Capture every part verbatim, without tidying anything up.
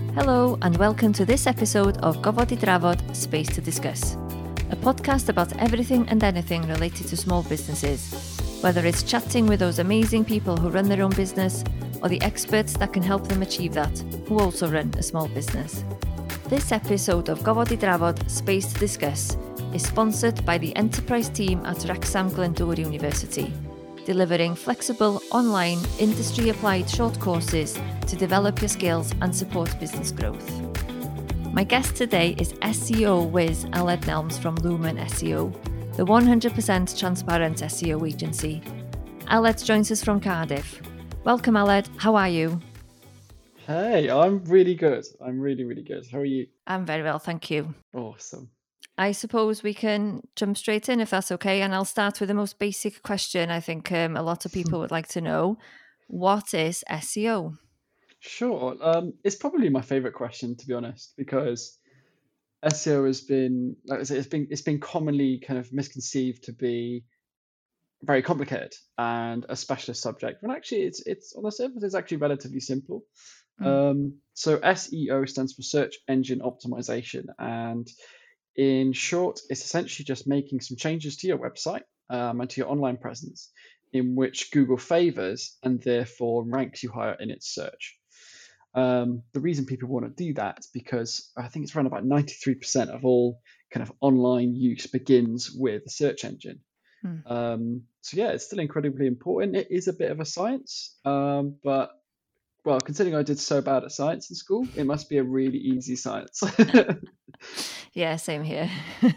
Hello and welcome to this episode of Gofod i Drafod, Space to Discuss, a podcast about everything and anything related to small businesses, whether it's chatting with those amazing people who run their own business or the experts that can help them achieve that, who also run a small business. This episode of Gofod i Drafod, Space to Discuss is sponsored by the enterprise team at Wrecsam Glyndŵr University, delivering flexible, online, industry-applied short courses to develop your skills and support business growth. My guest today is S E O whiz Aled Nelms from Lumen S E O, the one hundred percent transparent S E O agency. Aled joins us from Cardiff. Welcome, Aled. How are you? Hey, I'm really good. I'm really, really good. How are you? I'm very well, thank you. Awesome. I suppose we can jump straight in if that's okay. And I'll start with the most basic question I think um, a lot of people would like to know. What is S E O? Sure. Um, it's probably my favorite question, to be honest, because S E O has been, like I said, it's been it's been commonly kind of misconceived to be very complicated and a specialist subject. When actually, it's it's on the surface, it's actually relatively simple. Mm. Um, so S E O stands for Search Engine Optimization, and in short, it's essentially just making some changes to your website um, and to your online presence in which Google favors and therefore ranks you higher in its search. Um, the reason people want to do that is because I think it's around about ninety-three percent of all kind of online use begins with a search engine. Mm. Um, so yeah, it's still incredibly important. It is a bit of a science, um, but well, considering I did so bad at science in school, it must be a really easy science. Yeah, same here.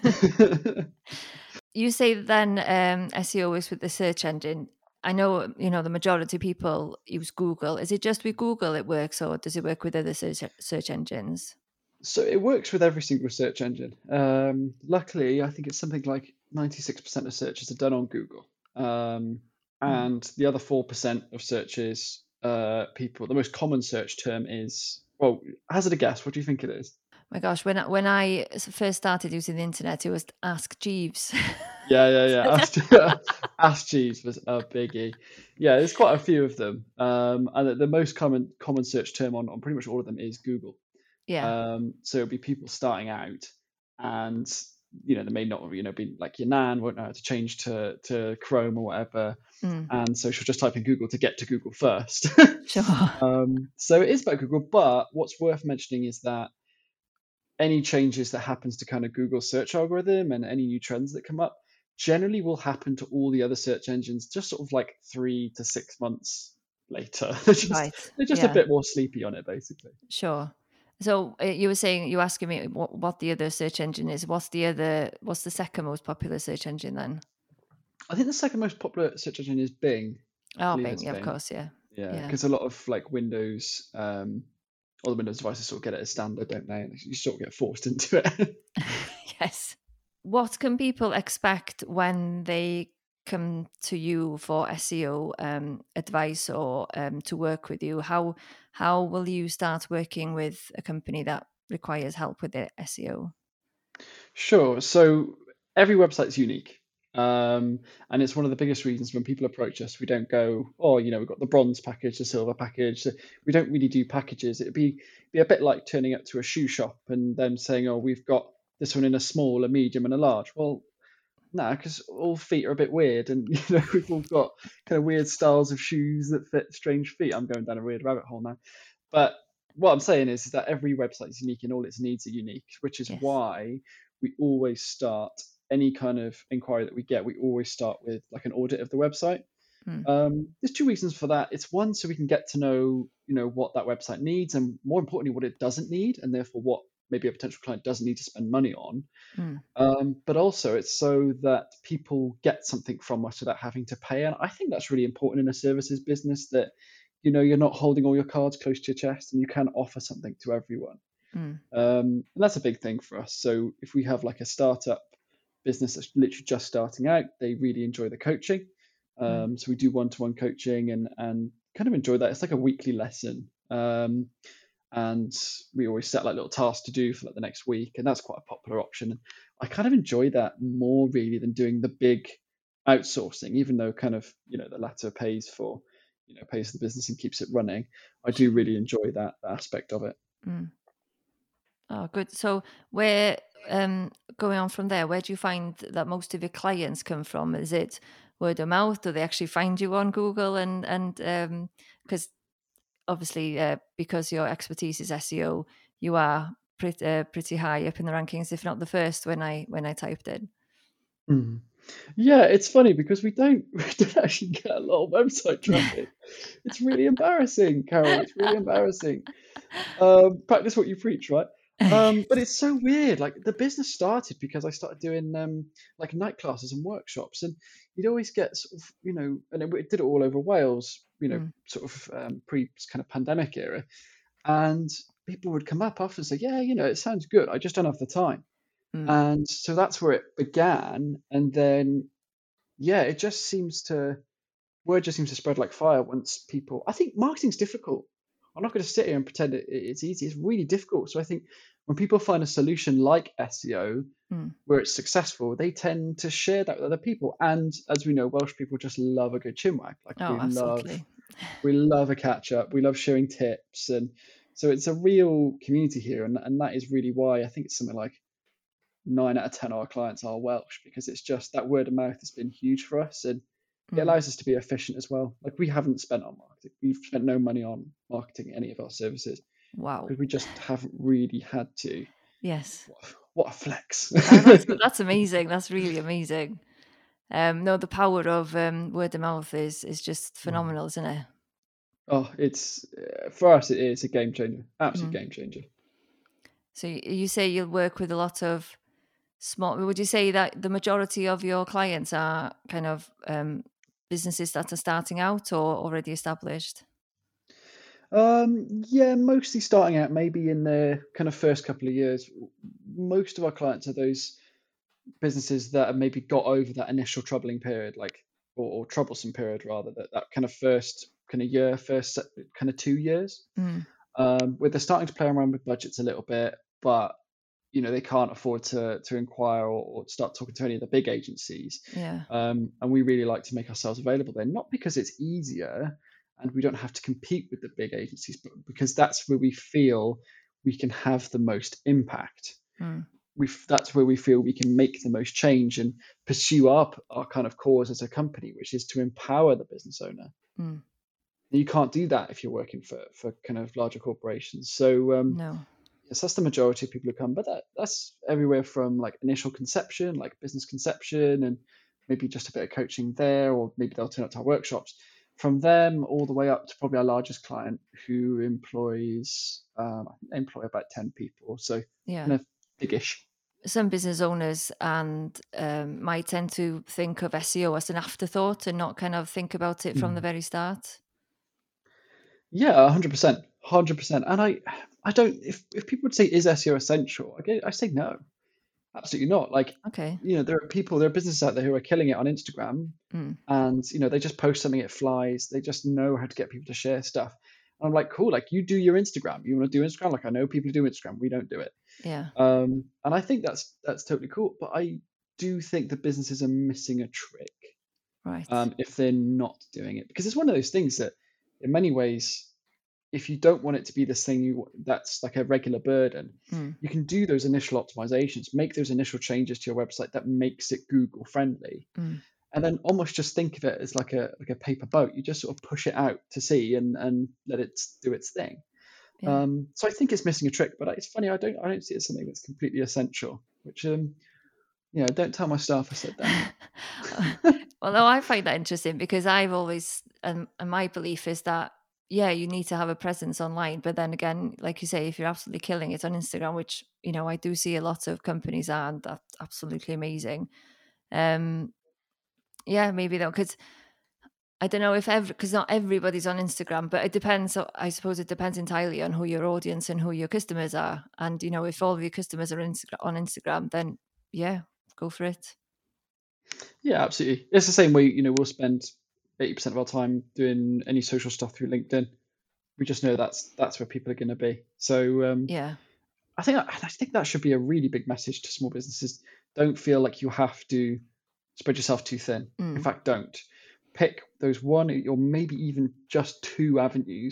You say then um, S E O is with the search engine. I know, you know, the majority of people use Google. Is it just with Google it works, or does it work with other search, search engines? So it works with every single search engine. Um, luckily, I think it's something like ninety-six percent of searches are done on Google. Um, and mm. the other four percent of searches, uh, people, the most common search term is, well, hazard a guess. What do you think it is? My gosh, when, when I first started using the internet, it was Ask Jeeves. Yeah, yeah, yeah. Ask, Ask Jeeves was a biggie. Yeah, there's quite a few of them. Um, and the, the most common common search term on, on pretty much all of them is Google. Yeah. Um, so it'll be people starting out, and you know they may not, you know, be like your nan won't know how to change to to Chrome or whatever, mm. and so she'll just type in Google to get to Google first. Sure. Um, so it is about Google, but what's worth mentioning is that any changes that happens to kind of Google search algorithm and any new trends that come up generally will happen to all the other search engines just sort of like three to six months later. they're just, right. they're just yeah. a bit more sleepy on it, basically. Sure. So uh, you were saying, you were asking me what, what the other search engine is. What's the other, what's the second most popular search engine then? I think the second most popular search engine is Bing. Oh, Bing, yeah, Bing, of course, yeah. Yeah, because yeah. a lot of like Windows, um, all the Windows devices sort of get it as standard, don't they? And you sort of get forced into it. Yes. What can people expect when they come to you for S E O um, advice or um, to work with you? How how will you start working with a company that requires help with their S E O? Sure. So every website's unique. Um, and it's one of the biggest reasons when people approach us, we don't go, oh, you know, we've got the bronze package, the silver package. We don't really do packages. It'd be be a bit like turning up to a shoe shop and them saying, oh, we've got this one in a small, a medium, and a large. Well, no, because all feet are a bit weird, and you know we've all got kind of weird styles of shoes that fit strange feet. I'm going down a weird rabbit hole now, but what I'm saying is, is that every website is unique and all its needs are unique, which is yes. why we always start any kind of inquiry that we get. We always start with like an audit of the website. Mm. Um, there's two reasons for that. It's one, so we can get to know, you know, what that website needs, and more importantly, what it doesn't need, and therefore what maybe a potential client doesn't need to spend money on. Mm. Um, but also it's so that people get something from us without having to pay. And I think that's really important in a services business, that, you know, you're not holding all your cards close to your chest and you can offer something to everyone. Mm. Um, and that's a big thing for us. So if we have like a startup business that's literally just starting out, they really enjoy the coaching. Um, mm. So we do one-to-one coaching and, and kind of enjoy that. It's like a weekly lesson. Um, And we always set like little tasks to do for like the next week. And that's quite a popular option. And I kind of enjoy that more really than doing the big outsourcing, even though kind of, you know, the latter pays for, you know, pays for the business and keeps it running. I do really enjoy that, that aspect of it. Mm. Oh, good. So where, um, going on from there, where do you find that most of your clients come from? Is it word of mouth? Do they actually find you on Google? And and um, because obviously, uh, because your expertise is S E O, you are pretty uh, pretty high up in the rankings, if not the first when I when I typed in. Mm. Yeah, it's funny because we don't we don't actually get a lot of website traffic. It's really embarrassing, Carol. It's really embarrassing. Um, practice what you preach, right? Um, but it's so weird. Like the business started because I started doing um, like night classes and workshops, and you'd always get sort of, you know, and it, it did it all over Wales, you know, Mm, sort of um, pre kind of pandemic era, and people would come up after and say, yeah, you know, it sounds good. I just don't have the time, mm. and so that's where it began, and then yeah, it just seems to word just seems to spread like fire once people. I think marketing's difficult. I'm not going to sit here and pretend it, it's easy. It's really difficult. So I think when people find a solution like S E O Mm. where it's successful, they tend to share that with other people. And as we know, Welsh people just love a good chinwag. Like Oh, we love, absolutely. we love a catch up. We love sharing tips, and so it's a real community here, and and that is really why I think it's something like nine out of ten of our clients are Welsh, because it's just that word of mouth has been huge for us, and it Mm. allows us to be efficient as well. Like we haven't spent on marketing. We've spent no money on marketing any of our services Wow. because we just haven't really had to. Yes. What a, what a flex. Uh, that's that's amazing. That's really amazing. Um, no, the power of um, word of mouth is is just Mm. phenomenal, isn't it? Oh, it's uh, for us. It is a game changer. Absolute Mm. game changer. So y- you say you'll work with a lot of small. Would you say that the majority of your clients are kind of um, businesses that are starting out or already established? Um, yeah, mostly starting out, maybe in the kind of first couple of years. Most of our clients are those businesses that have maybe got over that initial troubling period, like or, or troublesome period rather, that that kind of first kind of year, first se- kind of two years, Mm. um, where they're starting to play around with budgets a little bit, but you know they can't afford to to inquire or, or start talking to any of the big agencies. Yeah. Um, and we really like to make ourselves available there, not because it's easier and we don't have to compete with the big agencies, but because that's where we feel we can have the most impact. Mm. We that's where we feel we can make the most change and pursue our our kind of cause as a company, which is to empower the business owner. Mm. You can't do that if you're working for for kind of larger corporations. So um, No. yes, that's the majority of people who come, but that that's everywhere from like initial conception, like business conception, and maybe just a bit of coaching there, or maybe they'll turn up to our workshops. From them all the way up to probably our largest client, who employs um, I think they employ about ten people, so Yeah. kind of big-ish. Some business owners and um, might tend to think of S E O as an afterthought and not kind of think about it from the Mm. very start. Yeah, one hundred percent. one hundred percent. And I I don't if if people would say is S E O essential, I get I say no. Absolutely not. Like, Okay. you know, there are people, there are businesses out there who are killing it on Instagram, Mm. and you know, they just post something, it flies. They just know how to get people to share stuff. And I'm like, cool, like you do your Instagram. You want to do Instagram? Like I know people who do Instagram. We don't do it. Yeah. Um, and I think that's that's totally cool. But I do think the businesses are missing a trick Right. um, if they're not doing it, because it's one of those things that, in many ways, if you don't want it to be this thing you, that's like a regular burden, Mm. you can do those initial optimizations, make those initial changes to your website that makes it Google friendly, Mm. and then almost just think of it as like a like a paper boat. You just sort of push it out to sea and and let it do its thing. Yeah. Um, so I think it's missing a trick, but it's funny. I don't I don't see it as something that's completely essential. Which um, you know, don't tell my staff I said that. Well, no, I find that interesting because I've always, and, and my belief is that, yeah, you need to have a presence online. But then again, like you say, if you're absolutely killing it on Instagram, which, you know, I do see a lot of companies are, and that's absolutely amazing. Um, yeah, maybe though, because I don't know if ever, because not everybody's on Instagram, but it depends. So I suppose it depends entirely on who your audience and who your customers are. And, you know, if all of your customers are Insta- on Instagram, then yeah, go for it. Yeah, absolutely. It's the same way. You know, we'll spend eighty percent of our time doing any social stuff through LinkedIn. We just know that's that's where people are going to be. So um, Yeah. I think I think that should be a really big message to small businesses. Don't feel like you have to spread yourself too thin. In Mm. fact, don't. Pick those one or maybe even just two avenues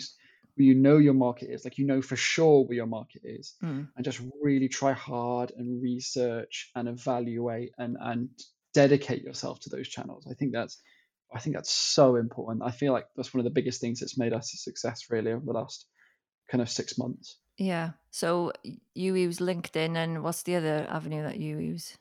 where you know your market is, like you know for sure where your market is, Mm. and just really try hard and research and evaluate and and dedicate yourself to those channels. I think that's I think that's so important. I feel like that's one of the biggest things that's made us a success really over the last kind of six months. Yeah. So you use LinkedIn, and what's the other avenue that you use?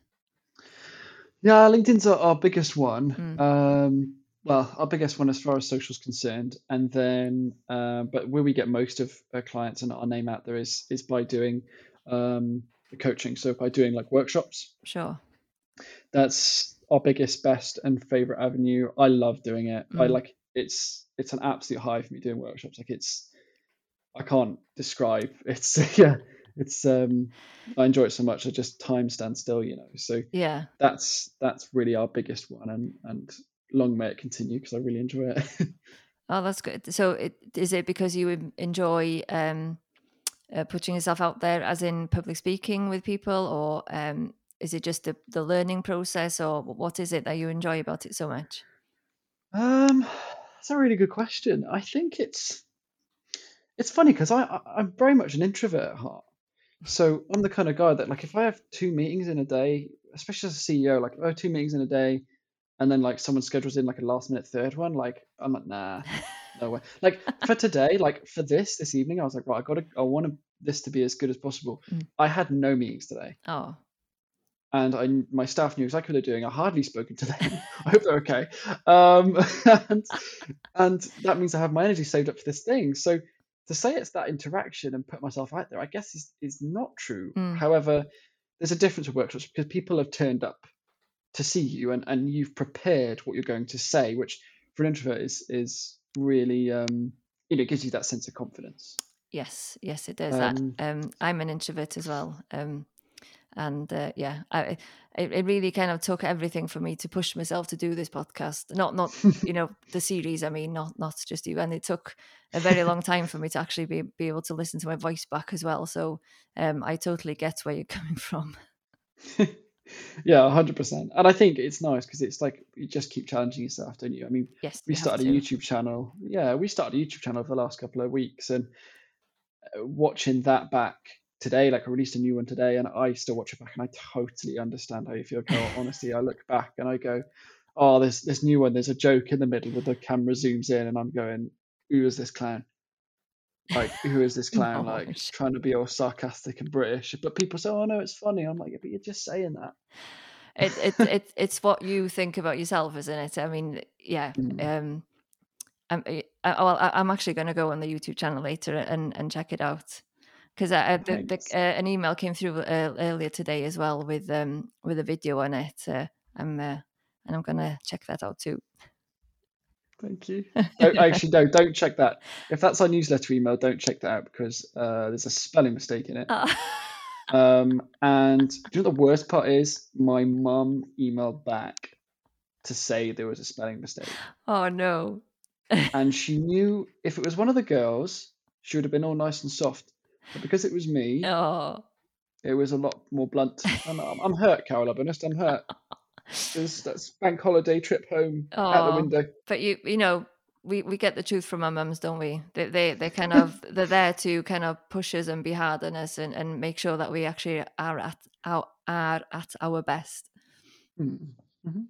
Yeah, LinkedIn's our, our biggest one. Mm. Um, well, our biggest one as far as social is concerned, and then, uh, but where we get most of our clients and our name out there is is by doing um, the coaching. So by doing like workshops, Sure. that's our biggest, best, and favorite avenue. I love doing it. I Mm. like it's it's an absolute high for me doing workshops. Like it's I can't describe. It's yeah, it's um I enjoy it so much. I just time stands still, you know. So Yeah. that's that's really our biggest one, and and long may it continue because I really enjoy it. Oh, that's good. So it, is it because you en- enjoy um, uh, putting yourself out there, as in public speaking with people, or um, is it just the, the learning process, or what is it that you enjoy about it so much? Um, that's a really good question. I think it's it's funny because I, I I'm very much an introvert at heart. So I'm the kind of guy that like if I have two meetings in a day, especially as a C E O, like if I have two meetings in a day, and then like someone schedules in like a last minute third one, like I'm like nah, no way. Like for today, like for this this evening, I was like right, I got to I want this to be as good as possible. Mm. I had no meetings today. Oh, And I, my staff knew exactly what they're doing. I hardly spoken to them. I hope they're okay. Um, and, and that means I have my energy saved up for this thing. So to say it's that interaction and put myself out there, I guess is, is not true. Mm. However, there's a difference with workshops because people have turned up to see you and, and you've prepared what you're going to say, which for an introvert is is really um, you know gives you that sense of confidence. yes, yes, it does. Um, I, um, I'm an introvert as well. Um, and uh, yeah, I, it, it really kind of took everything for me to push myself to do this podcast. Not, not you know, the series. I mean, not not just you. And it took a very long time for me to actually be be able to listen to my voice back as well. So um, I totally get where you're coming from. Yeah, one hundred percent. And I think it's nice because it's like you just keep challenging yourself, don't you? I mean, Yes, we you have started a to. YouTube channel. Yeah, we started a YouTube channel for the last couple of weeks, and uh, watching that back today, like I released a new one today, and I still watch it back, and I totally understand how you feel, Carol. Honestly, I look back and I go, "Oh, this this new one. There's a joke in the middle where the camera zooms in, and I'm going, who is this clown? Like, who is this clown? No, Like, trying to be all sarcastic and British." But people say, "Oh no, it's funny." I'm like, "Yeah, but you're just saying that." it it it it's what you think about yourself, isn't it? I mean, yeah. Mm. Um, I'm I, I- well, I- I'm actually going to go on the YouTube channel later and and check it out. Because uh, the, the, Thanks. uh, an email came through uh, earlier today as well with um with a video on it. Uh, I'm uh, and I'm gonna check that out too. Thank you. Don't, actually, no, don't check that. If that's our newsletter email, don't check that out because uh, there's a spelling mistake in it. Oh. Um, and do you know what the worst part is? My mum emailed back to say there was a spelling mistake. Oh no. And she knew if it was one of the girls, she would have been all nice and soft. But because it was me, Oh. it was a lot more blunt. And I'm, I'm hurt, Carol, I'll be honest, I'm hurt. There's, that's bank holiday trip home out the Oh. window. But you you know we, we get the truth from our mums, don't we? They they they kind of they're there to kind of push us and be hard on us and, and make sure that we actually are at our are at our best. Mm-hmm.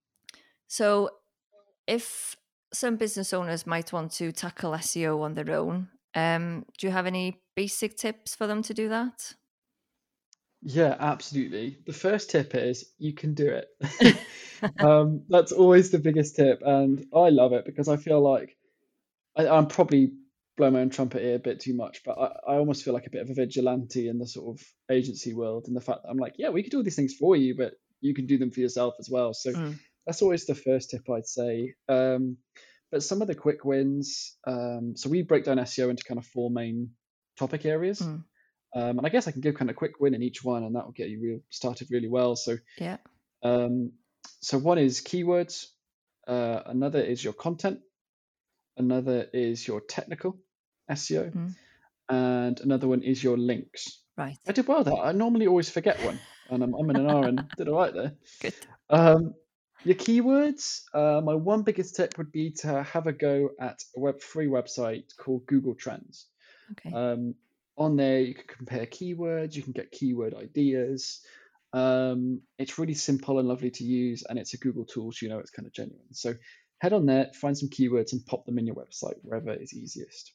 So if some business owners might want to tackle S E O on their own, um, do you have any basic tips for them to do that? Yeah, absolutely. The first tip is you can do it. um, that's always the biggest tip, and I love it because I feel like I, I'm probably blowing my own trumpet here a bit too much, but I, I almost feel like a bit of a vigilante in the sort of agency world, and the fact that I'm like, yeah, we can do all these things for you, but you can do them for yourself as well. So Mm. that's always the first tip I'd say. Um, but some of the quick wins, um, so we break down S E O into kind of four main topic areas. Mm. Um, and I guess I can give kind of a quick win in each one, and that will get you real started really well. So, Yeah. um, so one is keywords, uh, another is your content, another is your technical S E O, Mm. and another one is your links. Right. I did well there. I normally always forget one, and I'm, I'm in an R and did all right there. Good. Um, Your keywords, uh, my one biggest tip would be to have a go at a web free website called Google Trends. Okay. Um, on there, you can compare keywords, you can get keyword ideas. Um, it's really simple and lovely to use, and it's a Google tool, so you know it's kind of genuine. So head on there, find some keywords, and pop them in your website wherever is easiest.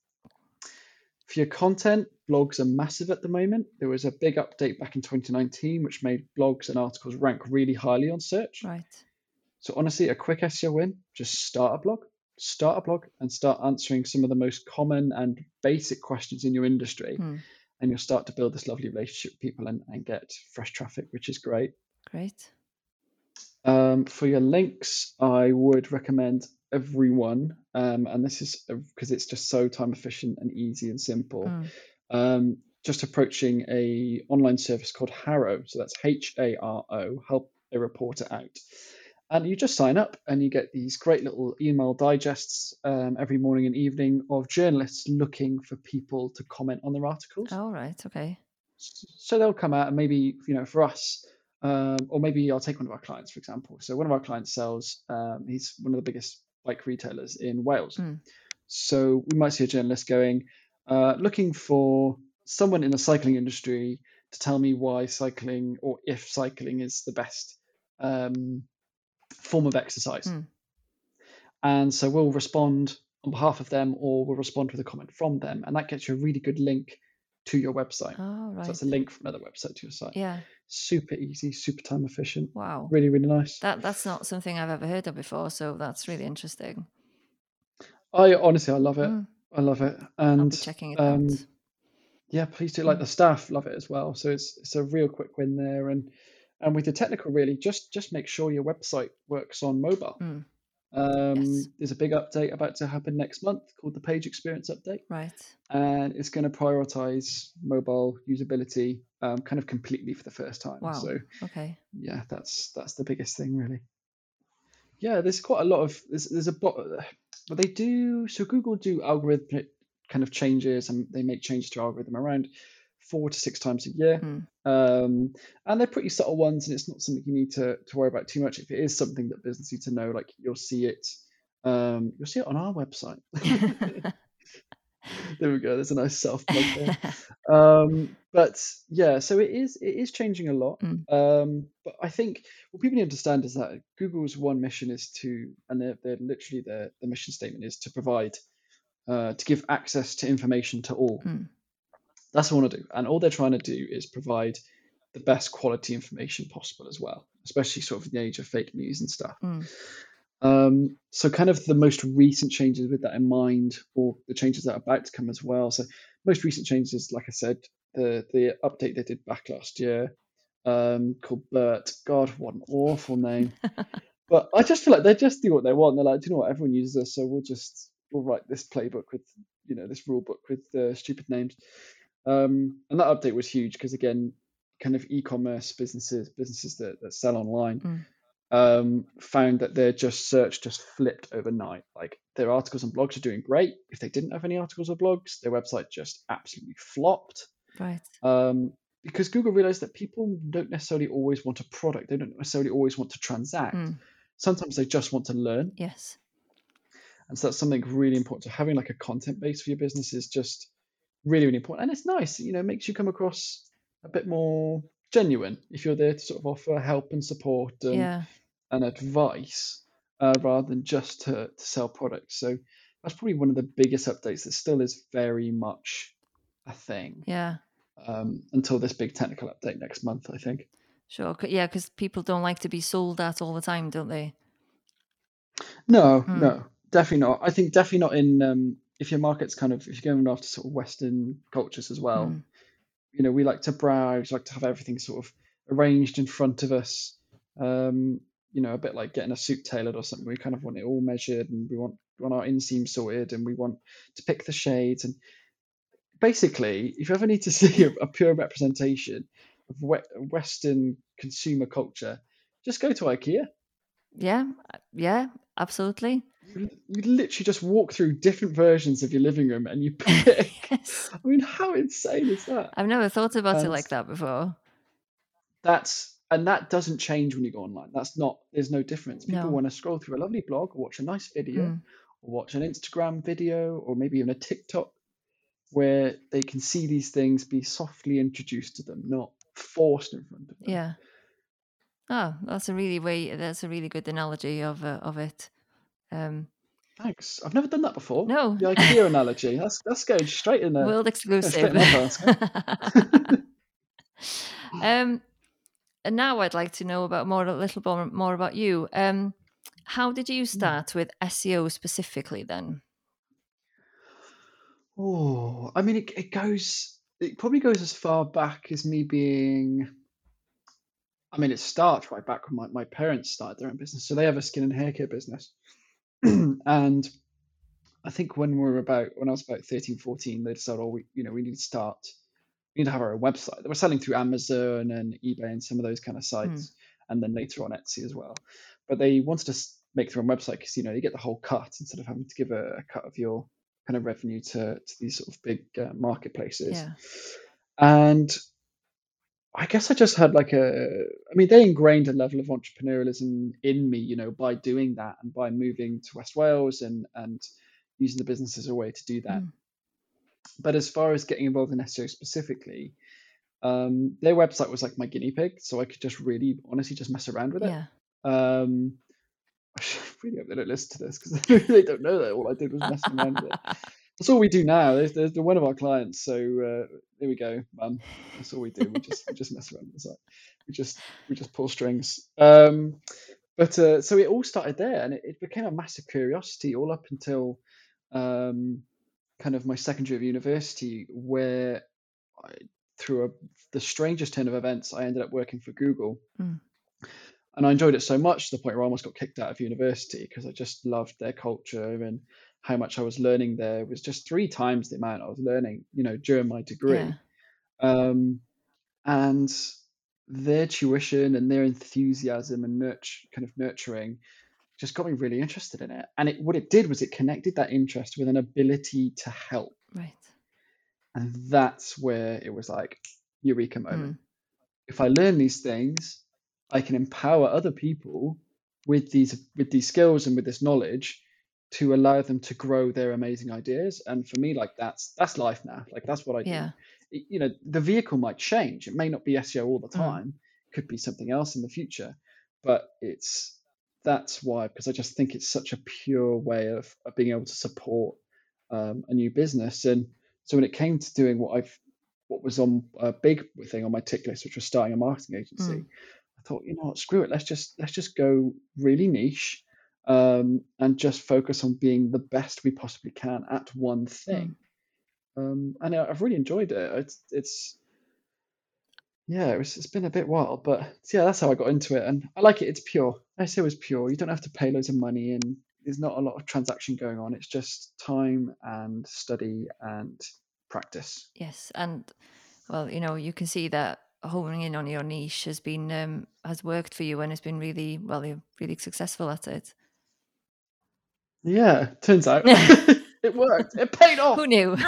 For your content, blogs are massive at the moment. There was a big update back in twenty nineteen, which made blogs and articles rank really highly on search. Right. So honestly, a quick S E O win, just start a blog, start a blog and start answering some of the most common and basic questions in your industry. Hmm. And you'll start to build this lovely relationship with people and, and get fresh traffic, which is great. Great. Um, for your links, I would recommend everyone, um, and this is because it's just so time efficient and easy and simple. Hmm. Um, just approaching a online service called Haro, so that's H A R O, help a reporter out. And you just sign up and you get these great little email digests um, every morning and evening of journalists looking for people to comment on their articles. All right. Okay. So they'll come out and maybe, you know, for us, um, or maybe I'll take one of our clients, for example. So one of our clients sells, um, he's one of the biggest bike retailers in Wales. Hmm. So we might see a journalist going, uh, looking for someone in the cycling industry to tell me why cycling or if cycling is the best um, form of exercise. Hmm. And so we'll respond on behalf of them, or we'll respond with a comment from them. And that gets you a really good link to your website. Oh, So right. that's a link from another website to your site. Yeah. Super easy, super time efficient. Wow. Really, really nice. That that's not something I've ever heard of before, so that's really interesting. I honestly, I love it. Mm. I love it. I'll And be checking it um, out. yeah, please do. Like Mm. the staff love it as well. So it's it's a real quick win there. And and with the technical, really, just just make sure your website works on mobile. Mm. Um, Yes. There's a big update about to happen next month called the Page Experience Update, Right. and it's going to prioritize mobile usability um, kind of completely for the first time. Wow. So Okay. yeah, that's that's the biggest thing, really. Yeah, there's quite a lot of there's there's a bot, but they do so Google do algorithmic kind of changes, and they make changes to algorithm around four to six times a year. Mm. Um, and they're pretty subtle ones, and it's not something you need to, to worry about too much. If it is something that business need to know, like you'll see it, um, you'll see it on our website. There we go. There's a nice self plug there. Um, but yeah, so it is it is changing a lot. Mm. Um, but I think what people need to understand is that Google's one mission is to, and they're, they're literally their the mission statement is to provide, uh, to give access to information to all. Mm. That's what I want to do. And all they're trying to do is provide the best quality information possible as well, especially sort of in the age of fake news and stuff. Mm. Um, so kind of the most recent changes with that in mind, or the changes that are about to come as well. So most recent changes, like I said, the the update they did back last year, um, called BERT. God, what an awful name. But I just feel like they just do what they want. They're like, do you know what? Everyone uses this, so we'll just we'll write this playbook with, you know, this rule book with uh, stupid names. Um, and that update was huge because, again, kind of e-commerce businesses, businesses that, that sell online, Mm. um, found that their just search just flipped overnight. Like their articles and blogs are doing great. If they didn't have any articles or blogs, their website just absolutely flopped. Right. Um, because Google realized that people don't necessarily always want a product. They don't necessarily always want to transact. Mm. Sometimes they just want to learn. Yes. And so that's something really important. So having like a content base for your business is just really, really important. And it's nice, you know, it makes you come across a bit more genuine if you're there to sort of offer help and support and, Yeah. and advice uh, rather than just to, to sell products. So that's probably one of the biggest updates that still is very much a thing Yeah. um, until this big technical update next month, I think. Sure. C- Yeah, because people don't like to be sold at all the time, don't they? No, Mm. no, definitely not. I think definitely not in, um, if your market's kind of, if you're going after sort of Western cultures as well, Mm. you know, we like to browse, like to have everything sort of arranged in front of us. Um, you know, a bit like getting a suit tailored or something. We kind of want it all measured, and we want we want our inseam sorted, and we want to pick the shades. And basically, if you ever need to see a, a pure representation of we- Western consumer culture, just go to IKEA. Yeah. Yeah. Absolutely. You, you literally just walk through different versions of your living room and you pick. Yes. I mean, how insane is that? I've never thought about it And like that before. that's and that doesn't change when you go online. That's not, there's no difference. People No. want to scroll through a lovely blog or watch a nice video Mm. or watch an Instagram video or maybe even a TikTok where they can see these things be softly introduced to them, not forced in front of them. Yeah. Oh, that's a really way. That's a really good analogy of uh, of it. Um, Thanks. I've never done that before. no, The IKEA analogy. That's that's going straight in there. world Going exclusive. straight in my basket. um, and now I'd like to know about more a little more, more about you. Um, how did you start with S E O specifically then? Oh, I mean, it, it goes, it probably goes as far back as me being, I mean, it starts right back when my, my parents started their own business. So they have a skin and hair care business. And I think when we were about, when I was about thirteen, fourteen, they decided, oh, we, you know, we need to start, we need to have our own website. They were selling through Amazon and eBay and some of those kind of sites, and then later on Etsy as well. But they wanted to s- make their own website because, you know, you get the whole cut instead of having to give a, a cut of your kind of revenue to, to these sort of big uh, marketplaces. Yeah. And I guess I just had like a, I mean, they ingrained a level of entrepreneurialism in me, you know, by doing that and by moving to West Wales and, and using the business as a way to do that. Mm. But as far as getting involved in S E O specifically, um, their website was like my guinea pig. So I could just really, honestly, just mess around with it. Yeah. Um, I really hope they don't listen to this because they don't know that all I did was messing around with it. That's all we do now. There's, there's they're one of our clients, so uh, there we go, man. That's all we do. We just we just mess around with the site. We just we just pull strings. Um, but uh, so it all started there, and it, it became a massive curiosity all up until um, kind of my second year of university, where I, through a, the strangest turn of events, I ended up working for Google. Mm. And I enjoyed it so much to the point where I almost got kicked out of university because I just loved their culture and how much I was learning there. It was just three times the amount I was learning, you know, during my degree. Yeah. Um, and their tuition and their enthusiasm and nurture, kind of nurturing just got me really interested in it. And it, what it did was it connected that interest with an ability to help. Right. And that's where it was like, eureka moment. Mm. If I learn these things, I can empower other people with these with these skills and with this knowledge to allow them to grow their amazing ideas. And for me, like that's that's life now. Like that's what I do. Yeah. It- you know, the vehicle might change. It may not be S E O all the Mm. time. It could be something else in the future. But it's that's why, because I just think it's such a pure way of, of being able to support um, a new business. And so when it came to doing what I've what was on a big thing on my tick list, which was starting a marketing agency, Mm. I thought, you know what, screw it. Let's just let's just go really niche um, and just focus on being the best we possibly can at one thing. Um, and I- I've really enjoyed it. It's it's yeah, it was, it's been a bit wild, but yeah, that's how I got into it, and I like it. It's pure. S E O is pure. You don't have to pay loads of money, and there's not a lot of transaction going on. It's just time and study and practice. Yes, and well, you know, you can see that honing in on your niche has been um, has worked for you and has been really well, you're really successful at it. Yeah, turns out it worked. It paid off. Who knew?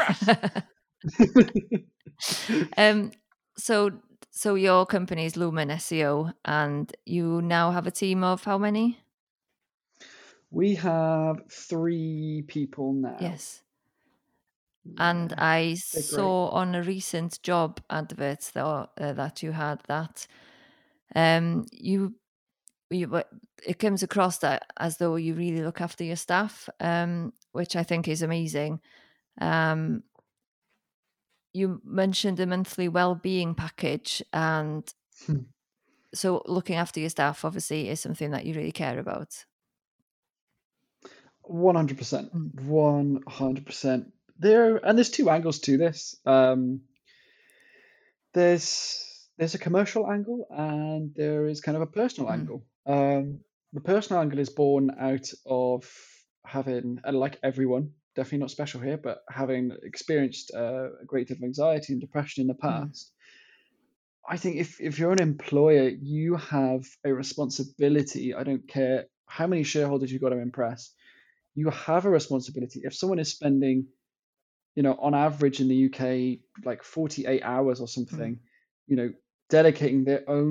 Yes. um. So, so your company is Lumen S E O, and you now have a team of how many? We have three people now. Yes. And Yeah, I they're great. saw on a recent job advert that uh, that you had that um you you wa- it comes across that as though you really look after your staff, um, which I think is amazing. Um, you mentioned a monthly well-being package, and Hmm. so looking after your staff obviously is something that you really care about. one hundred percent. Mm. one hundred percent. There, and there's two angles to this. Um, there's there's a commercial angle and there is kind of a personal Mm. angle. Um, the personal angle is born out of having, and like everyone, definitely not special here, but having experienced uh, a great deal of anxiety and depression in the Mm. past. I think if, if you're an employer, you have a responsibility. I don't care how many shareholders you've got to impress. You have a responsibility. If someone is spending, you know, on average in the U K, like forty-eight hours or something, you know, dedicating their own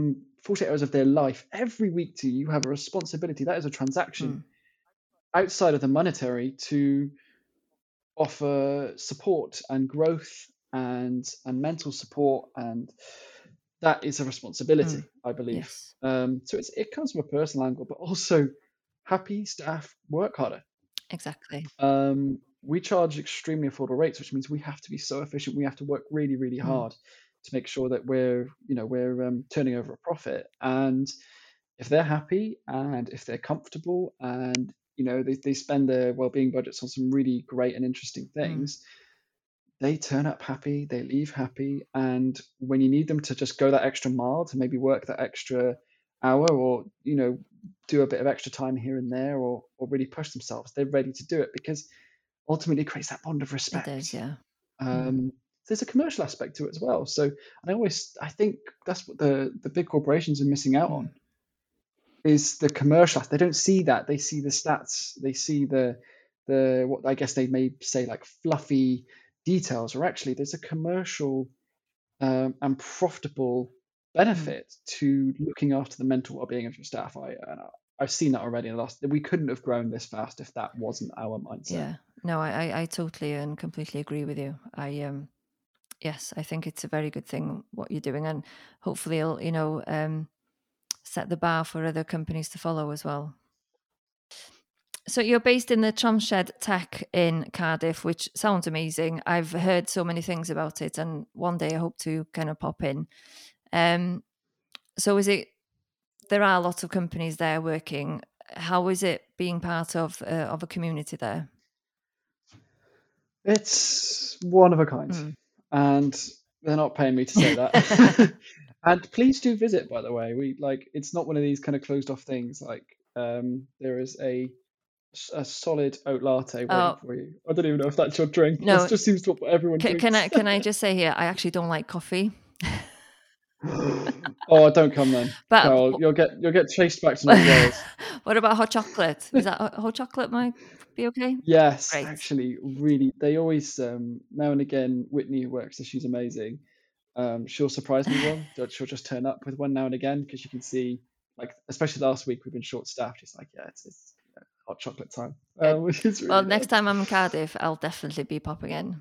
forty-eight hours of their life every week to you. You have a responsibility. That is a transaction Mm. outside of the monetary to offer support and growth and and mental support, and that is a responsibility, Mm. I believe. Yes. Um, so it's, it comes from a personal angle, but also happy staff work harder. Exactly. Um, we charge extremely affordable rates, which means we have to be so efficient. We have to work really, really Mm. hard to make sure that we're, you know, we're um, turning over a profit. And if they're happy and if they're comfortable and, you know, they, they spend their well-being budgets on some really great and interesting Mm. things, they turn up happy, they leave happy. And when you need them to just go that extra mile to maybe work that extra hour or, you know, do a bit of extra time here and there, or or really push themselves, they're ready to do it, because ultimately it creates that bond of It respect. does, yeah. Mm. Um, there's a commercial aspect to it as well. So, and I always, I think that's what the the big corporations are missing out Mm. on, is the commercial. They don't see that. They see the stats. They see the the what I guess they may say like fluffy details, or actually there's a commercial um, and profitable Mm. benefit to looking after the mental well-being of your staff. I uh, I've seen that already in the last. We couldn't have grown this fast if that wasn't our mindset. Yeah. No, I, I, I totally and completely agree with you. I um yes, I think it's a very good thing what you're doing, and hopefully it'll, you know, um set the bar for other companies to follow as well. So you're based in the Tramshed Tech in Cardiff, which sounds amazing. I've heard so many things about it, and one day I hope to kind of pop in. Um, so is it? There are lots of companies there working. How is it being part of uh, of a community there? It's one of a kind, Mm. and they're not paying me to say that. And please do visit, by the way. We like it's not one of these kind of closed off things. Like um, there is a a solid oat latte waiting Oh for you. I don't even know if that's your drink. no! That just seems to what everyone Can, drinks. can I can I just say here? I actually don't like coffee. Oh, don't come then, But Carol. You'll get you'll get chased back to North Wales. what about hot chocolate? Is that hot chocolate might be okay? Yes, Great. actually, really. They always um, now and again. Whitney, who works there, she's amazing. Um, she'll surprise me one. that She'll just turn up with one now and again, because you can see, like, especially last week we've been short staffed. She's like, yeah, it's, it's you know, hot chocolate time, um, which is really Well, nice. next time I'm in Cardiff, I'll definitely be popping in.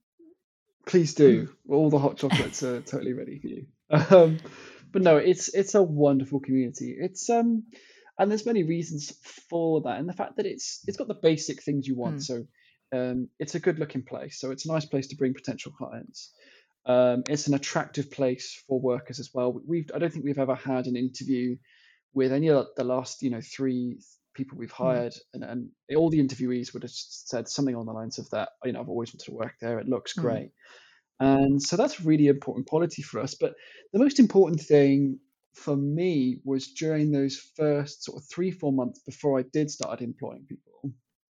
Please do. All the hot chocolates are totally ready for you. Um, but no, it's it's a wonderful community. It's um, and there's many reasons for that, and the fact that it's it's got the basic things you want. Mm. So um, it's a good looking place. So it's a nice place to bring potential clients. Um, it's an attractive place for workers as well. We've I don't think we've ever had an interview with any of the last you know three people we've hired, mm. and, and all the interviewees would have said something on the lines of that. You know, I've always wanted to work there. It looks great. Mm. And so that's really important quality for us. But the most important thing for me was during those first sort of three, four months before I did start employing people,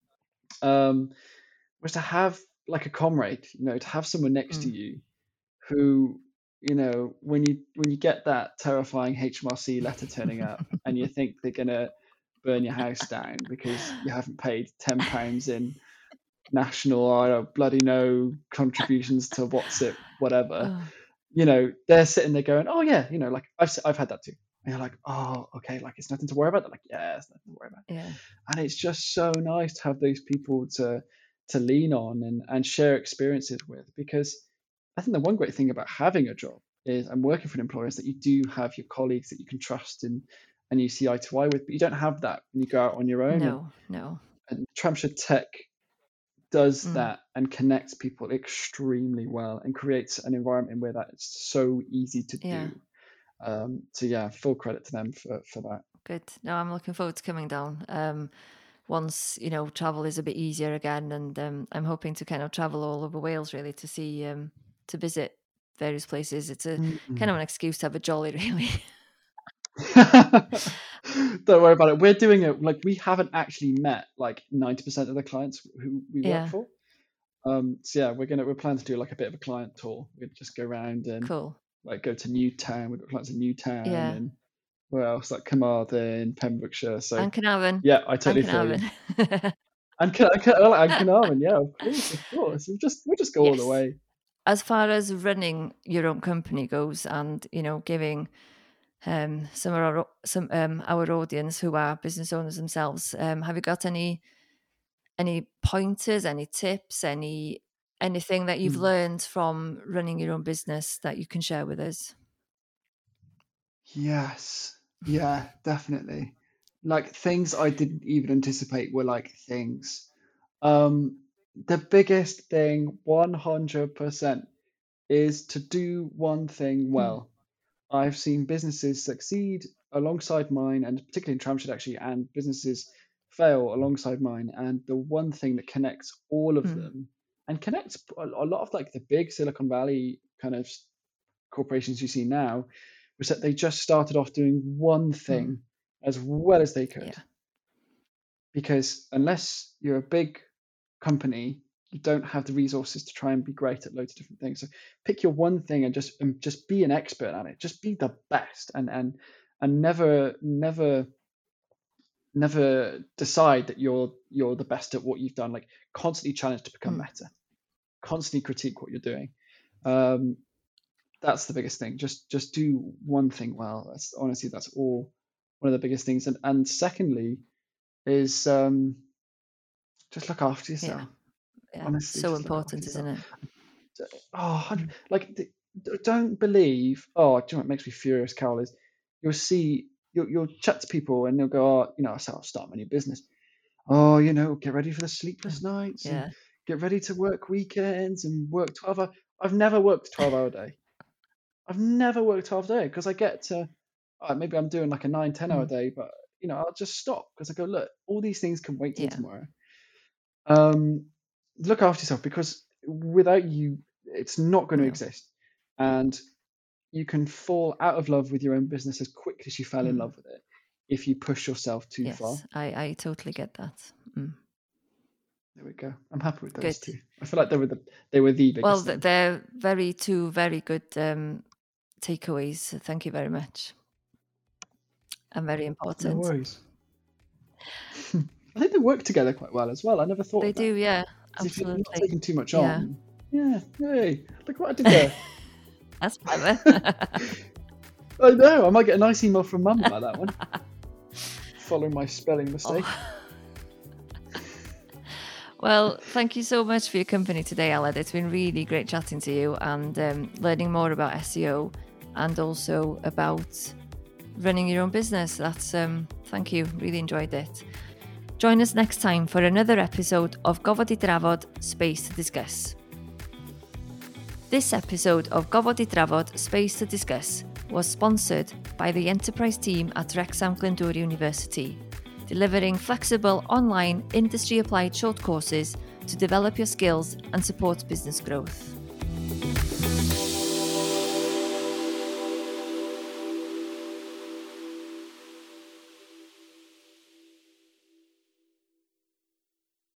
um, was to have like a comrade, you know, to have someone next mm. to you who, you know, when you when you get that terrifying H M R C letter turning up and you think they're gonna burn your house down because you haven't paid ten pounds in national or I don't bloody no contributions to what's it whatever, oh. you know, they're sitting there going, oh yeah, you know, like I've I've had that too. And you're like, oh, okay, like it's nothing to worry about. They're like, yeah, it's nothing to worry about. Yeah. And it's just so nice to have those people to to lean on and and share experiences with, because I think the one great thing about having a job is and working for an employer is that you do have your colleagues that you can trust and and you see eye to eye with, but you don't have that when you go out on your own. No, and, no. And Tramshed Tech does mm. that and connects people extremely well and creates an environment where that is so easy to yeah. do. Um, so yeah, full credit to them for, for that. Good. No, I'm looking forward to coming down. Um, once, you know, travel is a bit easier again, and um, I'm hoping to kind of travel all over Wales really to see, um, to visit various places. It's a mm-hmm. kind of an excuse to have a jolly, really. Don't worry about it. We're doing it like we haven't actually met like ninety percent of the clients who we yeah. work for. Um, so yeah, we're gonna we're planning to do like a bit of a client tour. We're gonna just go around and cool. like go to Newtown. We've got clients in Newtown yeah. and where else? Like Carmarthen, Pembrokeshire. So and Carnarvon. Yeah, I totally feel you. and Can- and Carnarvon, yeah, of course, of course. We just we just go yes. all the way. As far as running your own company goes, and you know, giving um, some of our some um, our audience who are business owners themselves. Um, have you got any any pointers, any tips, any anything that you've Mm. learned from running your own business that you can share with us? Yes. Yeah, definitely. Like things I didn't even anticipate were like things. Um, the biggest thing, one hundred percent, is to do one thing Mm. well. I've seen businesses succeed alongside mine, and particularly in Tramshed actually, and businesses fail alongside mine. And the one thing that connects all of Mm. them and connects a a lot of like the big Silicon Valley kind of s- corporations you see now was that they just started off doing one Mm. thing as well as they could. Yeah. Because unless you're a big company, you don't have the resources to try and be great at loads of different things. So pick your one thing and just and just be an expert at it. Just be the best, and and and never never never decide that you're you're the best at what you've done. Like constantly challenge to become Mm. better. Constantly critique what you're doing. Um, that's the biggest thing. Just just do one thing well. That's honestly that's all one of the biggest things. And and secondly is um, just look after Yeah. yourself. Yeah. Honestly, So just look after important, isn't yourself. it? Oh, one hundred like d- d- don't believe. Oh, do you know what makes me furious, Carol? Is you'll see you'll you'll chat to people and they'll go, oh, you know, so I'll start my new business. Oh, you know, get ready for the sleepless nights and Yeah. get ready to work weekends and work twelve hour. I've never worked a twelve hour day. I've never worked twelve day because I get to oh, maybe I'm doing like a nine, ten hour Mm. day, but you know, I'll just stop because I go, look, all these things can wait till Yeah. tomorrow. Um, look after yourself because without you, it's not going to No. exist. And you can fall out of love with your own business as quick as you fell in Mm. love with it if you push yourself too far. Yes, I, I totally get that. Mm. There we go. I'm happy with those Good. two. I feel like they were the they were the biggest Well, thing. th- they're very two very good um, takeaways. So thank you very much. And very No important. worries. I think they work together quite well as well. I never thought They of that. do, yeah, 'Cause if you're not absolutely. taking too much Yeah. on, yeah, hey, look what I did there. That's clever. I know. I might get a nice email from Mum about that one. Following my spelling mistake. Oh. Well, thank you so much for your company today, Aled. It's been really great chatting to you and um, learning more about S E O and also about running your own business. That's um, thank you. Really enjoyed it. Join us next time for another episode of Gofod i Drafod Space to Discuss. This episode of Gofod i Drafod Space to Discuss was sponsored by the enterprise team at Wrexham Glyndŵr University, delivering flexible online industry-applied short courses to develop your skills and support business growth.